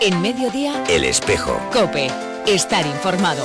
En Mediodía, El Espejo. COPE. Estar informado.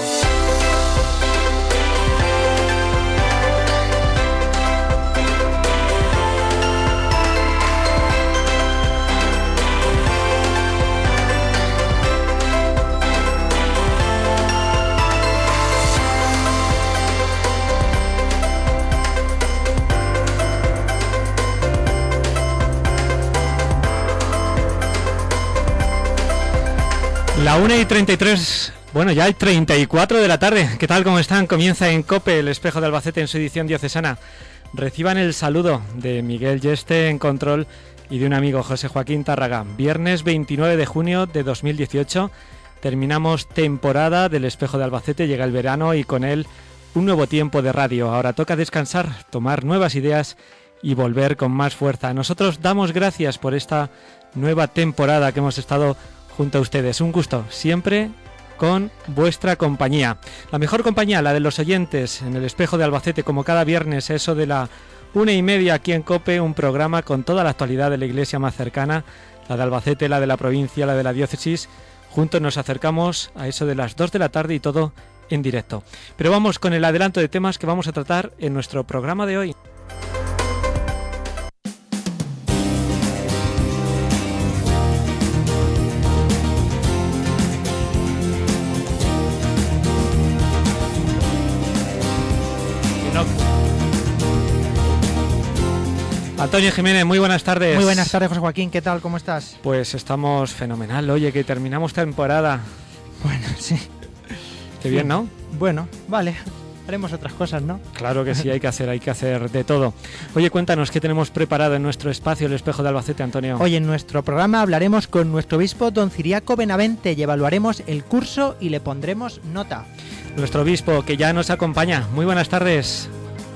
La 1:33, bueno, ya hay 34 de la tarde. ¿Qué tal? ¿Cómo están? Comienza en COPE, El Espejo de Albacete, en su edición diocesana. Reciban el saludo de Miguel Yeste en control y de un amigo, José Joaquín Tárraga. Viernes 29 de junio de 2018, terminamos temporada del Espejo de Albacete, llega el verano y con él un nuevo tiempo de radio. Ahora toca descansar, tomar nuevas ideas y volver con más fuerza. Nosotros damos gracias por esta nueva temporada que hemos estado junto a ustedes. Un gusto, siempre con vuestra compañía. La mejor compañía, la de los oyentes, en el Espejo de Albacete, como cada viernes, eso de la 1:30 aquí en COPE, un programa con toda la actualidad de la iglesia más cercana, la de Albacete, la de la provincia, la de la diócesis. Juntos nos acercamos a eso de las 2 de la tarde y todo en directo. Pero vamos con el adelanto de temas que vamos a tratar en nuestro programa de hoy. Antonio Jiménez, muy buenas tardes. Muy buenas tardes, José Joaquín, ¿qué tal? ¿Cómo estás? Pues estamos fenomenal, oye, que terminamos temporada. Bueno, sí. Qué bien, ¿no? Bueno, vale, haremos otras cosas, ¿no? Claro que sí, hay que hacer de todo. Oye, cuéntanos, ¿qué tenemos preparado en nuestro espacio, El Espejo de Albacete, Antonio? Hoy en nuestro programa hablaremos con nuestro obispo, don Ciriaco Benavente, y evaluaremos el curso y le pondremos nota. Nuestro obispo, que ya nos acompaña. Muy buenas tardes.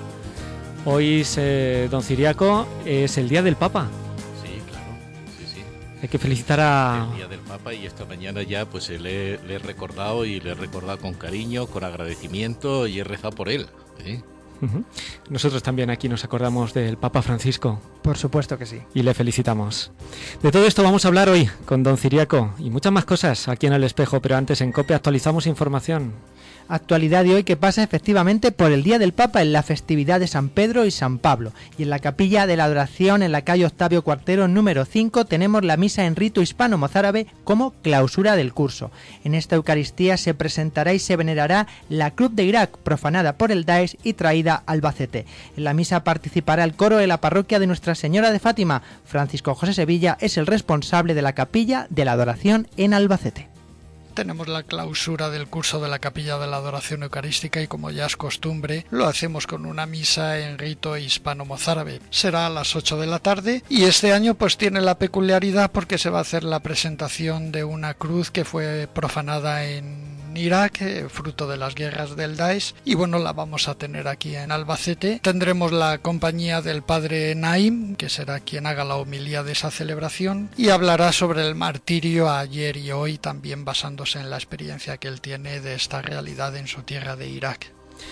Hoy, don Ciriaco, es el Día del Papa. Sí, claro, sí. Hay que felicitar a... El Día del Papa, y esta mañana ya pues le he recordado con cariño, con agradecimiento, y he rezado por él. ¿Sí? Uh-huh. Nosotros también aquí nos acordamos del Papa Francisco. Por supuesto que sí. Y le felicitamos. De todo esto vamos a hablar hoy con don Ciriaco y muchas más cosas aquí en El Espejo, pero antes en COPE actualizamos información. Actualidad de hoy que pasa efectivamente por el Día del Papa en la festividad de San Pedro y San Pablo. Y en la Capilla de la Adoración en la calle Octavio Cuartero número 5 tenemos la misa en rito hispano-mozárabe como clausura del curso. En esta Eucaristía se presentará y se venerará la Cruz de Irak, profanada por el Daesh y traída a Albacete. En la misa participará el coro de la parroquia de Nuestra Señora de Fátima. Francisco José Sevilla es el responsable de la Capilla de la Adoración en Albacete. Tenemos la clausura del curso de la Capilla de la Adoración Eucarística y, como ya es costumbre, lo hacemos con una misa en rito hispano-mozárabe. Será a las 8 de la tarde y este año pues tiene la peculiaridad porque se va a hacer la presentación de una cruz que fue profanada en Irak, fruto de las guerras del Daesh, y bueno, la vamos a tener aquí en Albacete. Tendremos la compañía del padre Naim, que será quien haga la homilía de esa celebración, y hablará sobre el martirio ayer y hoy, también basándose en la experiencia que él tiene de esta realidad en su tierra de Irak.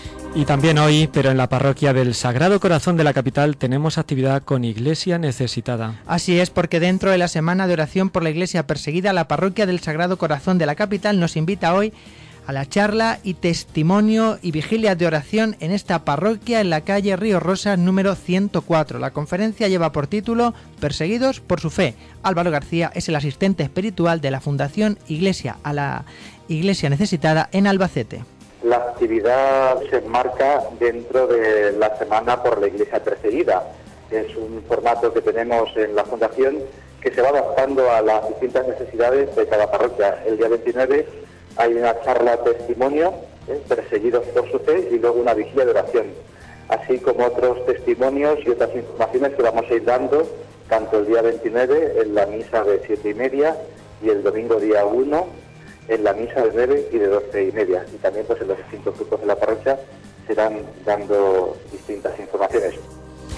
Y también hoy, pero en la parroquia del Sagrado Corazón de la capital, tenemos actividad con Iglesia Necesitada. Así es, porque dentro de la semana de oración por la Iglesia perseguida, la parroquia del Sagrado Corazón de la capital nos invita hoy a la charla y testimonio y vigilia de oración en esta parroquia en la calle Río Rosas número 104. La conferencia lleva por título Perseguidos por su fe. Álvaro García es el asistente espiritual de la Fundación Iglesia a la Iglesia Necesitada en Albacete. La actividad se enmarca dentro de la Semana por la Iglesia Perseguida. Es un formato que tenemos en la Fundación que se va adaptando a las distintas necesidades de cada parroquia. El día 29 hay una charla testimonio, perseguidos por su fe, y luego una vigilia de oración, así como otros testimonios y otras informaciones que vamos a ir dando tanto el día 29 en la misa de 7:30 y el domingo día 1 en la misa de 9 y de 12:30. Y también pues en los distintos grupos de la parroquia serán dando distintas informaciones.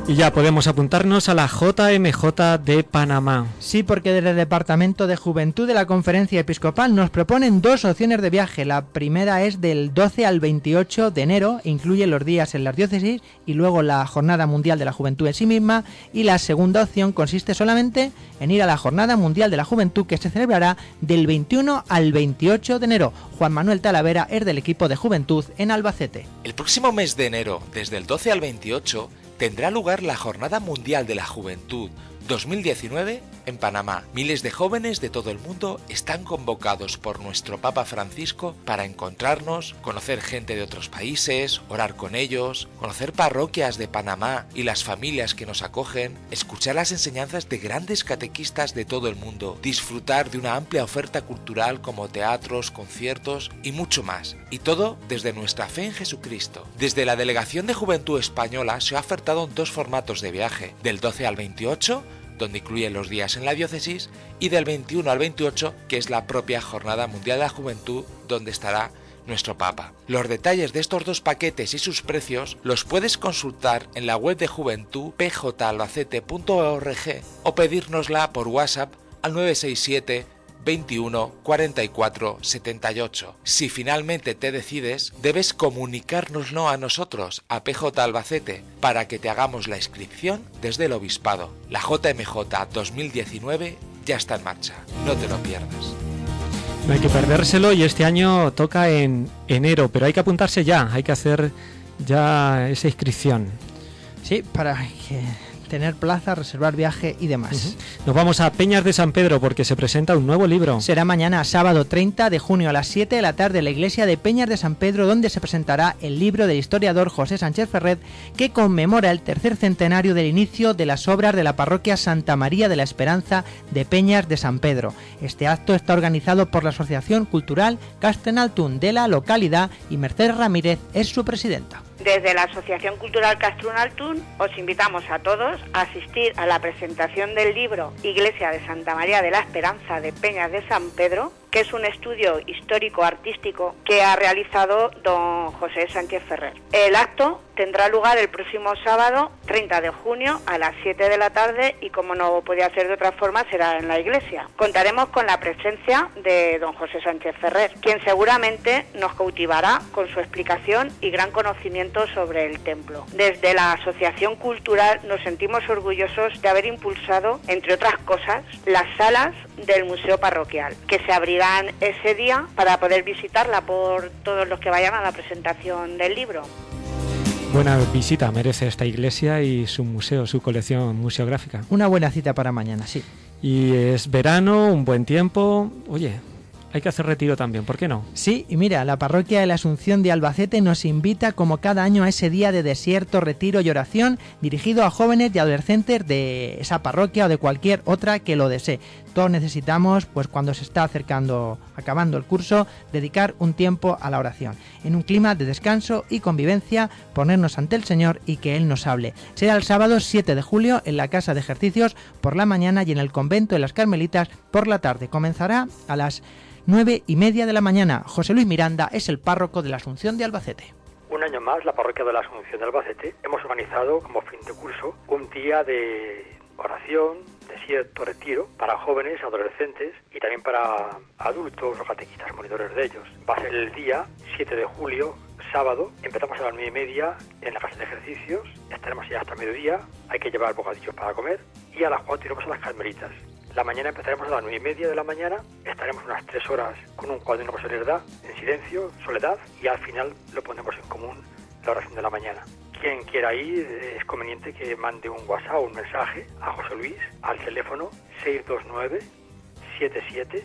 Y ya podemos apuntarnos a la JMJ de Panamá. Sí, porque desde el Departamento de Juventud de la Conferencia Episcopal nos proponen 2 opciones de viaje. La primera es del 12 al 28 de enero, incluye los días en las diócesis y luego la Jornada Mundial de la Juventud en sí misma. Y la segunda opción consiste solamente en ir a la Jornada Mundial de la Juventud, que se celebrará del 21 al 28 de enero. Juan Manuel Talavera es del equipo de Juventud en Albacete. El próximo mes de enero, desde el 12 al 28, tendrá lugar la Jornada Mundial de la Juventud 2019 en Panamá. Miles de jóvenes de todo el mundo están convocados por nuestro Papa Francisco para encontrarnos, conocer gente de otros países, orar con ellos, conocer parroquias de Panamá y las familias que nos acogen, escuchar las enseñanzas de grandes catequistas de todo el mundo, disfrutar de una amplia oferta cultural como teatros, conciertos y mucho más. Y todo desde nuestra fe en Jesucristo. Desde la Delegación de Juventud Española se ha ofertado 2 formatos de viaje, del 12 al 28, donde incluye los días en la diócesis, y del 21 al 28, que es la propia Jornada Mundial de la Juventud, donde estará nuestro Papa. Los detalles de estos 2 paquetes y sus precios los puedes consultar en la web de Juventud pjalbacete.org o pedírnosla por WhatsApp al 967 21 44 78. Si finalmente te decides, debes comunicárnoslo a nosotros, a PJ Albacete, para que te hagamos la inscripción desde el Obispado. La JMJ 2019 ya está en marcha, no te lo pierdas. No hay que perdérselo y este año toca en enero, pero hay que apuntarse ya, hay que hacer ya esa inscripción. Sí, para tener plaza, reservar viaje y demás. Nos vamos a Peñas de San Pedro porque se presenta un nuevo libro. Será mañana, sábado 30 de junio a las 7 de la tarde en la iglesia de Peñas de San Pedro, donde se presentará el libro del historiador José Sánchez Ferrer, que conmemora el 3er centenario del inicio de las obras de la parroquia Santa María de la Esperanza de Peñas de San Pedro. Este acto está organizado por la Asociación Cultural Castrenaltún de la localidad y Mercedes Ramírez es su presidenta. Desde la Asociación Cultural Castrenaltún os invitamos a todos a asistir a la presentación del libro Iglesia de Santa María de la Esperanza de Peñas de San Pedro, que es un estudio histórico-artístico que ha realizado don José Sánchez Ferrer. El acto tendrá lugar el próximo sábado 30 de junio a las 7 de la tarde y, como no podía ser de otra forma, será en la iglesia. Contaremos con la presencia de don José Sánchez Ferrer, quien seguramente nos cautivará con su explicación y gran conocimiento sobre el templo. Desde la Asociación Cultural nos sentimos orgullosos de haber impulsado, entre otras cosas, las salas del Museo Parroquial, que se abrirán ese día para poder visitarla por todos los que vayan a la presentación del libro. Buena visita merece esta iglesia y su museo, su colección museográfica. Una buena cita para mañana, sí. Y es verano, un buen tiempo. Oye, hay que hacer retiro también, ¿por qué no? Sí, y mira, la parroquia de la Asunción de Albacete nos invita como cada año a ese día de desierto, retiro y oración dirigido a jóvenes y adolescentes de esa parroquia o de cualquier otra que lo desee. Todos necesitamos, pues cuando se está acabando el curso, dedicar un tiempo a la oración, en un clima de descanso y convivencia, ponernos ante el Señor y que Él nos hable. Será el sábado 7 de julio en la Casa de Ejercicios por la mañana y en el Convento de las Carmelitas por la tarde. Comenzará a las 9:30 de la mañana. José Luis Miranda es el párroco de la Asunción de Albacete. Un año más, la parroquia de la Asunción de Albacete hemos organizado como fin de curso un día de oración, desierto, retiro para jóvenes, adolescentes y también para adultos o catequistas, monitores de ellos. Va a ser el día 7 de julio, sábado. Empezamos a las 9:30 en la casa de ejercicios. Estaremos ya hasta mediodía. Hay que llevar bocadillos para comer. Y a las 4 iremos a las Carmelitas. La mañana empezaremos a las 9:30 de la mañana, estaremos unas 3 horas con un cuaderno de soledad, en silencio, soledad, y al final lo ponemos en común, la oración de la mañana. Quien quiera ir, es conveniente que mande un WhatsApp o un mensaje a José Luis al teléfono 629 77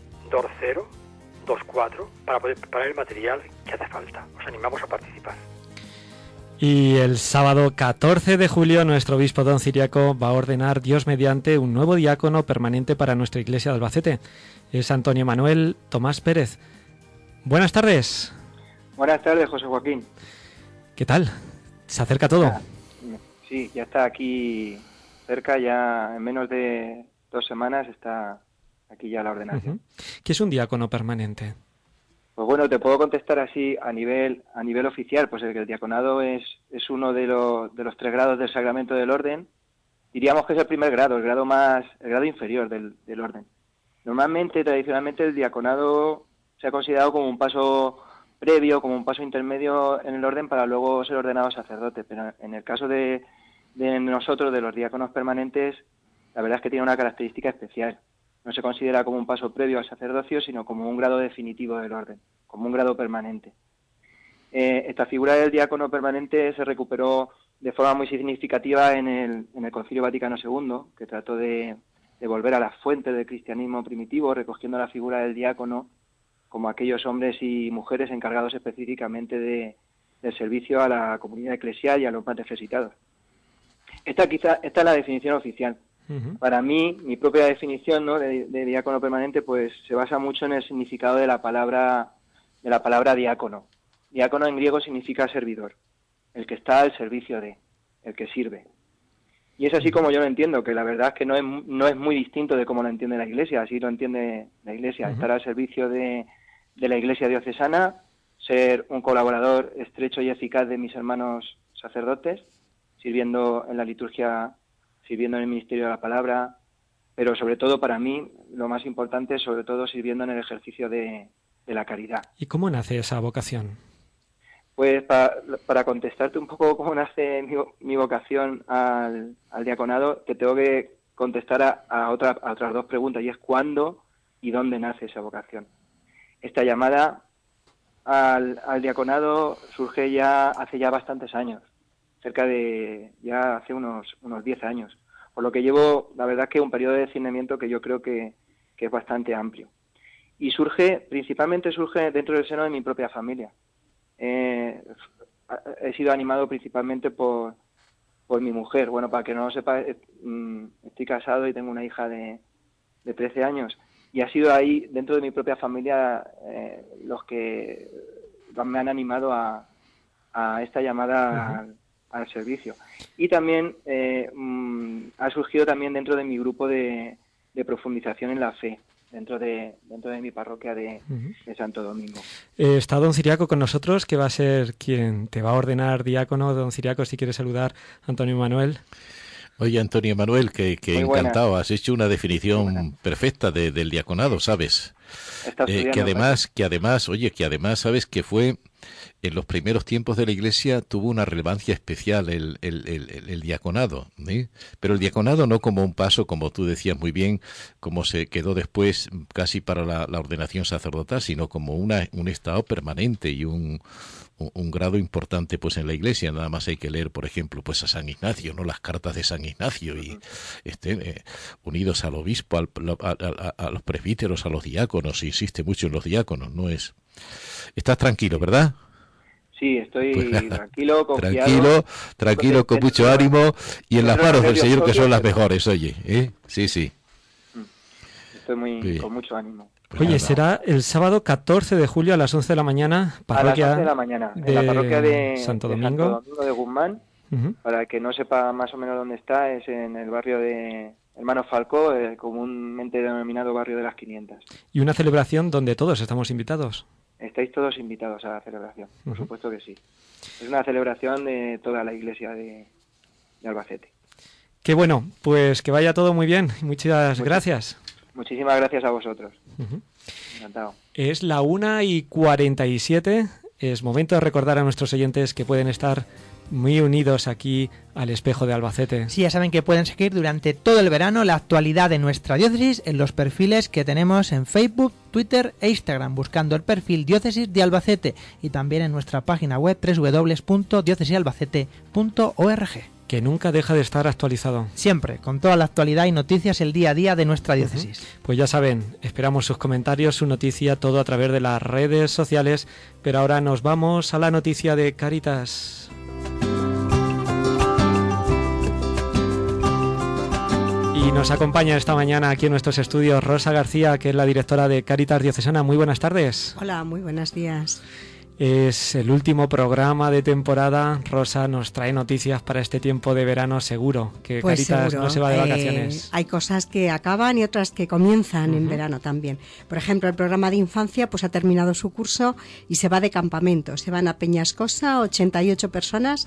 2024 para poder preparar el material que hace falta. Os animamos a participar. Y el sábado 14 de julio nuestro obispo don Ciriaco va a ordenar, Dios mediante, un nuevo diácono permanente para nuestra iglesia de Albacete. Es Antonio Manuel Tomás Pérez. Buenas tardes. Buenas tardes, José Joaquín. ¿Qué tal? ¿Se acerca todo? Sí, ya está aquí cerca, ya en menos de 2 semanas está aquí ya la ordenación. ¿Qué es un diácono permanente? Pues bueno, te puedo contestar así a nivel oficial, pues el diaconado es uno de los 3 grados del sacramento del orden. Diríamos que es el primer grado, el grado inferior del orden. Normalmente, tradicionalmente, el diaconado se ha considerado como un paso previo, como un paso intermedio en el orden para luego ser ordenado sacerdote, pero en el caso de nosotros, de los diáconos permanentes, la verdad es que tiene una característica especial. No se considera como un paso previo al sacerdocio, sino como un grado definitivo del orden, como un grado permanente. Esta figura del diácono permanente se recuperó de forma muy significativa en el Concilio Vaticano II, que trató de volver a las fuentes del cristianismo primitivo, recogiendo la figura del diácono como aquellos hombres y mujeres encargados específicamente del servicio a la comunidad eclesial y a los más necesitados. Esta es la definición oficial. Uh-huh. Para mí, mi propia definición, ¿no?, de diácono permanente, pues se basa mucho en el significado de la palabra diácono. Diácono en griego significa servidor, el que está al servicio de, el que sirve. Y es así como yo lo entiendo, que la verdad es que no es muy distinto de cómo lo entiende la Iglesia. Así lo entiende la Iglesia, estar al servicio de la Iglesia diocesana, ser un colaborador estrecho y eficaz de mis hermanos sacerdotes, sirviendo en la liturgia, sirviendo en el ministerio de la palabra, pero sobre todo para mí lo más importante es sobre todo sirviendo en el ejercicio de la caridad. ¿Y cómo nace esa vocación? Pues para contestarte un poco cómo nace mi vocación al diaconado, te tengo que contestar a otras 2 preguntas, y es cuándo y dónde nace esa vocación. Esta llamada al diaconado surge hace ya bastantes años, hace unos 10 años, por lo que llevo, la verdad, que un periodo de discernimiento que yo creo que es bastante amplio. Y principalmente surge dentro del seno de mi propia familia. He sido animado principalmente por mi mujer. Bueno, para que no lo sepa, estoy casado y tengo una hija de 13 años. Y ha sido ahí, dentro de mi propia familia, los que me han animado a esta llamada al servicio. Y también ha surgido también dentro de mi grupo de profundización en la fe, dentro de mi parroquia de Santo Domingo. Está don Ciriaco con nosotros, que va a ser quien te va a ordenar diácono. Don Ciriaco, si quieres saludar a Antonio Manuel. Oye, Antonio Manuel, que encantado. Has hecho una definición perfecta del diaconado, ¿sabes? Que además, sabes que fue en los primeros tiempos de la Iglesia, tuvo una relevancia especial el diaconado, ¿sí? Pero el diaconado no como un paso, como tú decías muy bien, como se quedó después casi para la ordenación sacerdotal, sino como un estado permanente y un grado importante pues en la Iglesia. Nada más hay que leer, por ejemplo, pues a San Ignacio, ¿no?, las cartas de San Ignacio, y unidos al obispo, a los presbíteros, a los diáconos. Insiste mucho en los diáconos, ¿no es? Estás tranquilo, ¿verdad? Sí, estoy tranquilo, confiado. Tranquilo, con mucho ánimo, y en las manos del Señor, que son las mejores, oye, Sí. Estoy con mucho ánimo. Oye, será el sábado 14 de julio a las 11 de la mañana, parroquia, a las 11 de la mañana, en la parroquia de Santo Domingo de Guzmán. Para que no sepa más o menos dónde está, es en el barrio de Hermanos Falcó, comúnmente denominado barrio de las 500. Y una celebración donde todos estamos invitados. Estáis todos invitados a la celebración, por supuesto que sí. Es una celebración de toda la Iglesia de Albacete. Qué bueno, pues que vaya todo muy bien. Muchas gracias. Muchísimas gracias a vosotros. Encantado. Es la 1:47. Es momento de recordar a nuestros oyentes que pueden estar muy unidos aquí al Espejo de Albacete. Sí, ya saben que pueden seguir durante todo el verano la actualidad de nuestra diócesis en los perfiles que tenemos en Facebook, Twitter e Instagram, buscando el perfil Diócesis de Albacete, y también en nuestra página web www.diocesialbacete.org. Que nunca deja de estar actualizado. Siempre, con toda la actualidad y noticias el día a día de nuestra diócesis. Pues ya saben, esperamos sus comentarios, su noticia, todo a través de las redes sociales. Pero ahora nos vamos a la noticia de Cáritas. Y nos acompaña esta mañana aquí en nuestros estudios Rosa García, que es la directora de Cáritas Diocesana. Muy buenas tardes. Hola, muy buenos días. Es el último programa de temporada. Rosa nos trae noticias para este tiempo de verano, seguro que pues Cáritas seguro. No se va de vacaciones. Hay cosas que acaban y otras que comienzan en verano también. Por ejemplo, el programa de infancia pues ha terminado su curso y se va de campamento. Se van a Peñascosa, 88 personas,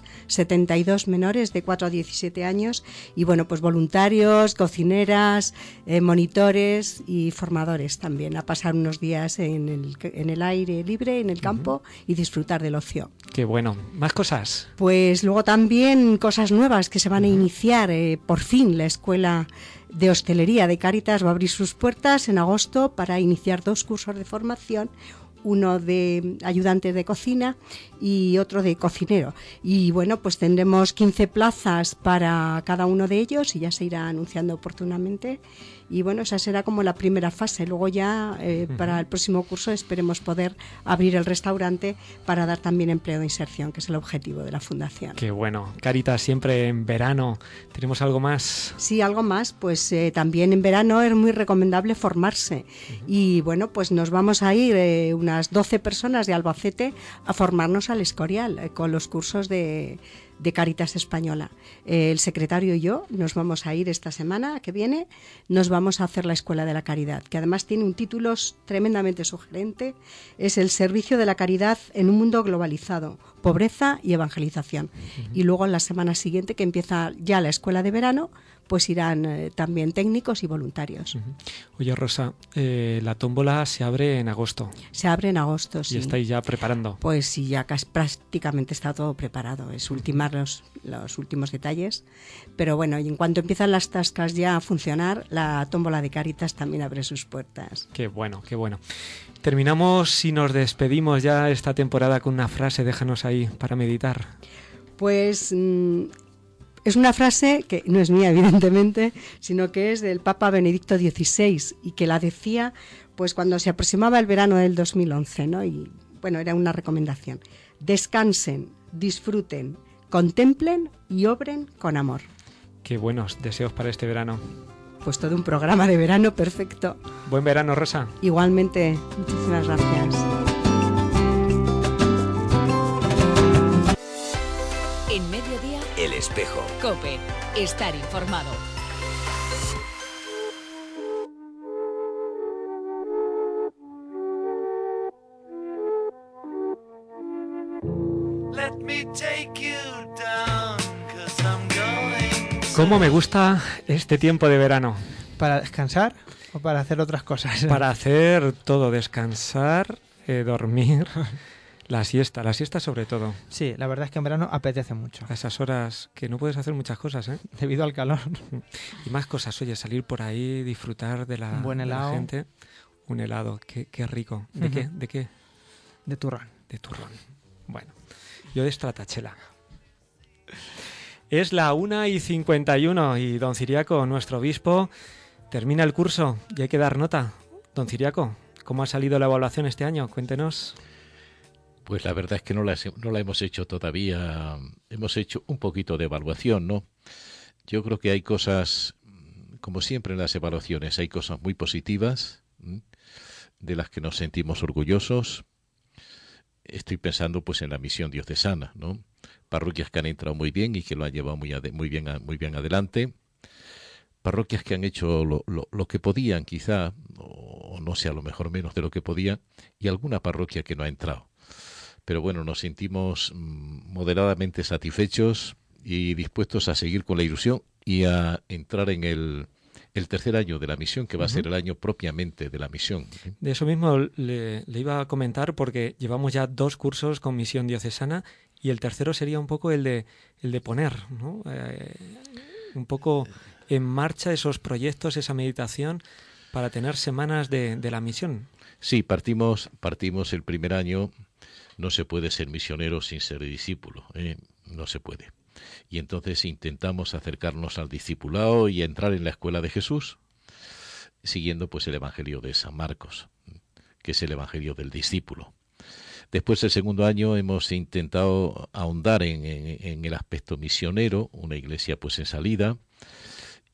72 menores de 4 a 17 años y bueno, pues voluntarios, cocineras, monitores y formadores también, a pasar unos días en el aire libre, en el campo y disfrutar del ocio. Qué bueno. ¿Más cosas? Pues luego también cosas nuevas que se van a iniciar. Por fin la Escuela de Hostelería de Cáritas va a abrir sus puertas en agosto para iniciar 2 cursos de formación, uno de ayudante de cocina y otro de cocinero. Y bueno, pues tendremos 15 plazas para cada uno de ellos y ya se irá anunciando oportunamente. Y bueno, esa será como la primera fase. Luego ya para el próximo curso esperemos poder abrir el restaurante para dar también empleo de inserción, que es el objetivo de la Fundación. Qué bueno. Cáritas siempre en verano. ¿Tenemos algo más? Sí, algo más. Pues también en verano es muy recomendable formarse. Y bueno, pues nos vamos a ir unas 12 personas de Albacete a formarnos al Escorial con los cursos de Cáritas Española. El secretario y yo nos vamos a ir esta semana que viene, nos vamos a hacer la Escuela de la Caridad, que además tiene un título tremendamente sugerente, es el Servicio de la Caridad en un mundo globalizado, pobreza y evangelización. Y luego en la semana siguiente, que empieza ya la escuela de verano, pues irán también técnicos y voluntarios. Oye, Rosa, la tómbola se abre en agosto. Se abre en agosto, sí. ¿Y estáis ya preparando? Pues sí, ya prácticamente está todo preparado. Es ultimar los últimos detalles. Pero bueno, y en cuanto empiezan las tascas ya a funcionar, la tómbola de Cáritas también abre sus puertas. Qué bueno, qué bueno. Terminamos y nos despedimos ya esta temporada con una frase. Déjanos ahí para meditar. Pues es una frase que no es mía, evidentemente, sino que es del Papa Benedicto XVI y que la decía pues cuando se aproximaba el verano del 2011, ¿no? Y bueno, era una recomendación. Descansen, disfruten, contemplen y obren con amor. Qué buenos deseos para este verano. Pues todo un programa de verano perfecto. Buen verano, Rosa. Igualmente, muchísimas gracias. En Mediodía, El Espejo. COPE. Estar informado. ¿Cómo me gusta este tiempo de verano? ¿Para descansar o para hacer otras cosas? Para hacer todo, descansar, dormir, la siesta sobre todo. Sí, la verdad es que en verano apetece mucho. A esas horas que no puedes hacer muchas cosas, ¿eh? Debido al calor. Y más cosas, oye, salir por ahí, disfrutar de la, un buen helado. De la gente. Un helado, qué rico. ¿De qué? ¿De qué? De turrón. De turrón. Bueno, yo de Stratachela. Es la 1:51 y don Ciriaco, nuestro obispo, termina el curso y hay que dar nota. Don Ciriaco, ¿cómo ha salido la evaluación este año? Cuéntenos. Pues la verdad es que no la hemos hecho todavía. Hemos hecho un poquito de evaluación, ¿no? Yo creo que hay cosas, como siempre en las evaluaciones, hay cosas muy positivas, de las que nos sentimos orgullosos. Estoy pensando pues en la misión diocesana, ¿no? Parroquias que han entrado muy bien y que lo han llevado muy bien adelante. Parroquias que han hecho lo que podían quizá, o no sé, a lo mejor menos de lo que podían, y alguna parroquia que no ha entrado. Pero bueno, nos sentimos moderadamente satisfechos y dispuestos a seguir con la ilusión y a entrar en el tercer año de la misión, que va a ser el año propiamente de la misión. De eso mismo le iba a comentar, porque llevamos ya 2 cursos con misión diocesana y el tercero sería un poco el de poner, ¿no? Un poco en marcha esos proyectos, esa meditación para tener semanas de la misión. Sí, partimos el primer año. No se puede ser misionero sin ser discípulo, no se puede. Y entonces intentamos acercarnos al discipulado y entrar en la escuela de Jesús, siguiendo pues el Evangelio de San Marcos, que es el Evangelio del discípulo. Después, el segundo año, hemos intentado ahondar en el aspecto misionero, una iglesia pues en salida,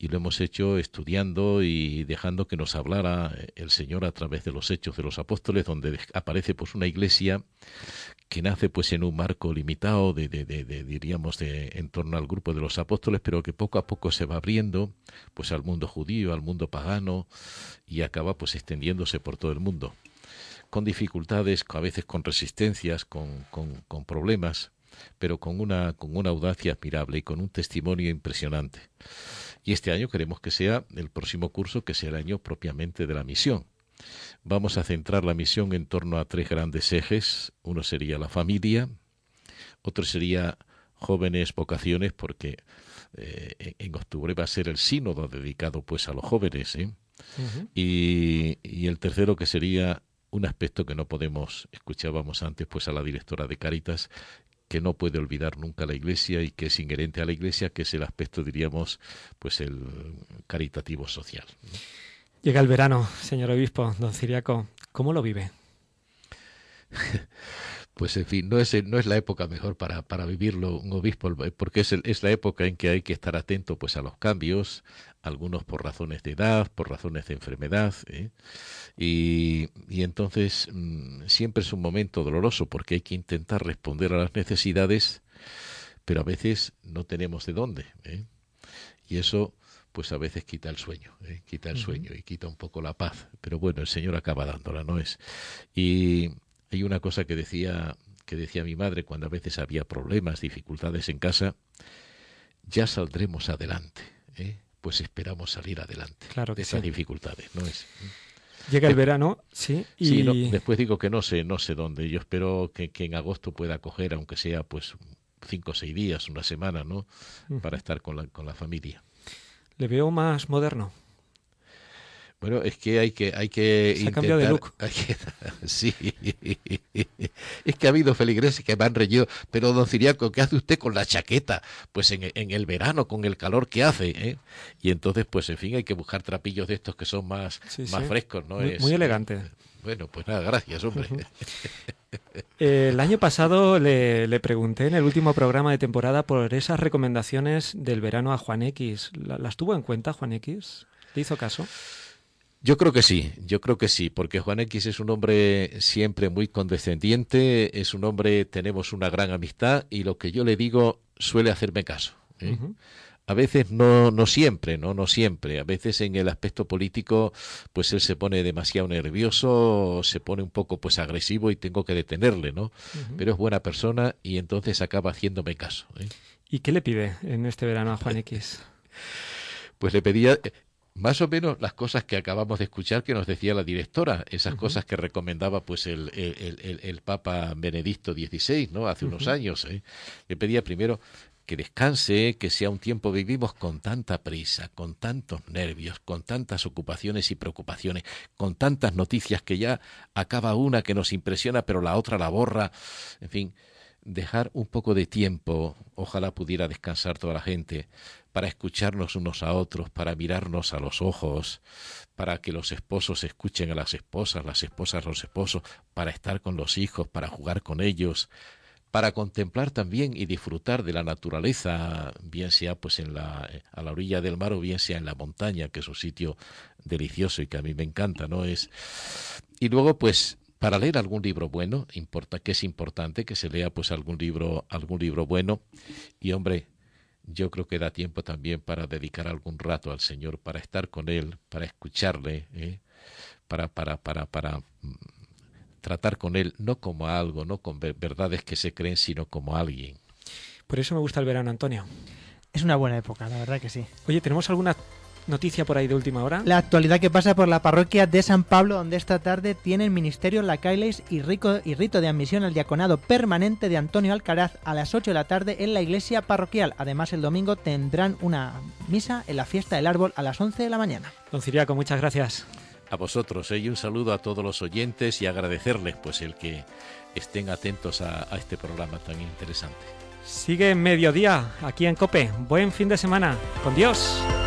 y lo hemos hecho estudiando y dejando que nos hablara el Señor a través de los Hechos de los Apóstoles, donde aparece pues una iglesia que nace pues en un marco limitado diríamos en torno al grupo de los apóstoles, pero que poco a poco se va abriendo pues al mundo judío, al mundo pagano, y acaba pues extendiéndose por todo el mundo, con dificultades, a veces con resistencias, con problemas, pero con una audacia admirable y con un testimonio impresionante. Y este año queremos que sea el próximo curso, que sea el año propiamente de la misión. Vamos a centrar la misión en torno a 3 grandes ejes. Uno sería la familia, otro sería jóvenes vocaciones, porque en octubre va a ser el sínodo dedicado pues a los jóvenes, Uh-huh. Y el tercero, que sería un aspecto que no podemos, escuchábamos antes pues a la directora de Cáritas, que no puede olvidar nunca la Iglesia y que es inherente a la Iglesia, que es el aspecto, diríamos, pues el caritativo social. Llega el verano, señor obispo, don Ciriaco, ¿cómo lo vive? Pues en fin, no es la época mejor para vivirlo un obispo, porque es la época en que hay que estar atento pues a los cambios, algunos por razones de edad, por razones de enfermedad, y entonces siempre es un momento doloroso, porque hay que intentar responder a las necesidades, pero a veces no tenemos de dónde, y eso pues a veces quita el sueño, quita el sueño y quita un poco la paz, pero bueno, el Señor acaba dándola, ¿no es? Y hay una cosa que decía mi madre cuando a veces había problemas, dificultades en casa: ya saldremos adelante, pues esperamos salir adelante, claro que de esas sí. Dificultades, ¿no es? Llega el verano, sí, y sí, no, después digo que no sé dónde. Yo espero que en agosto pueda coger, aunque sea pues 5 o 6 días, una semana, ¿no? Para estar con la familia. Le veo más moderno. Bueno, es que hay que Se intentar... ha cambiado de look. Sí. Es que ha habido feligreses que me han reñido. Pero, don Ciriaco, ¿qué hace usted con la chaqueta? Pues en el verano, con el calor que hace, Y entonces, pues en fin, hay que buscar trapillos de estos que son más frescos, ¿no? Muy elegante. Bueno, pues nada, gracias, hombre. El año pasado le pregunté en el último programa de temporada por esas recomendaciones del verano a Juan X. ¿Las tuvo en cuenta Juan X? ¿Le hizo caso? Yo creo que sí, porque Juan X es un hombre siempre muy condescendiente, es un hombre, tenemos una gran amistad, y lo que yo le digo suele hacerme caso. Uh-huh. A veces no siempre, a veces en el aspecto político pues él se pone demasiado nervioso, se pone un poco pues agresivo y tengo que detenerle, ¿no? Uh-huh. Pero es buena persona y entonces acaba haciéndome caso. ¿Y qué le pide en este verano a Juan X? Pues le pedía... más o menos las cosas que acabamos de escuchar que nos decía la directora, esas cosas que recomendaba pues el Papa Benedicto XVI, ¿no? Hace unos años. Le pedía primero que descanse, que sea un tiempo, vivimos con tanta prisa, con tantos nervios, con tantas ocupaciones y preocupaciones, con tantas noticias que ya acaba una que nos impresiona pero la otra la borra, en fin, dejar un poco de tiempo, ojalá pudiera descansar toda la gente, para escucharnos unos a otros, para mirarnos a los ojos, para que los esposos escuchen a las esposas a los esposos, para estar con los hijos, para jugar con ellos, para contemplar también y disfrutar de la naturaleza, bien sea pues a la orilla del mar o bien sea en la montaña, que es un sitio delicioso y que a mí me encanta, ¿no? Y luego pues para leer algún libro bueno, que es importante que se lea pues algún libro bueno, y hombre, yo creo que da tiempo también para dedicar algún rato al Señor, para estar con Él, para escucharle, para tratar con Él, no como algo, no con verdades que se creen, sino como alguien. Por eso me gusta el verano, Antonio. Es una buena época, la verdad que sí. Oye, ¿tenemos alguna noticia por ahí de última hora? La actualidad que pasa por la parroquia de San Pablo, donde esta tarde tienen ministerio la Cailes y rito de admisión al diaconado permanente de Antonio Alcaraz a las 8 de la tarde en la iglesia parroquial. Además, el domingo tendrán una misa en la fiesta del árbol a las 11 de la mañana. Don Ciriaco, muchas gracias. A vosotros, y un saludo a todos los oyentes y agradecerles pues el que estén atentos a este programa tan interesante. Sigue Mediodía aquí en COPE. Buen fin de semana. Con Dios.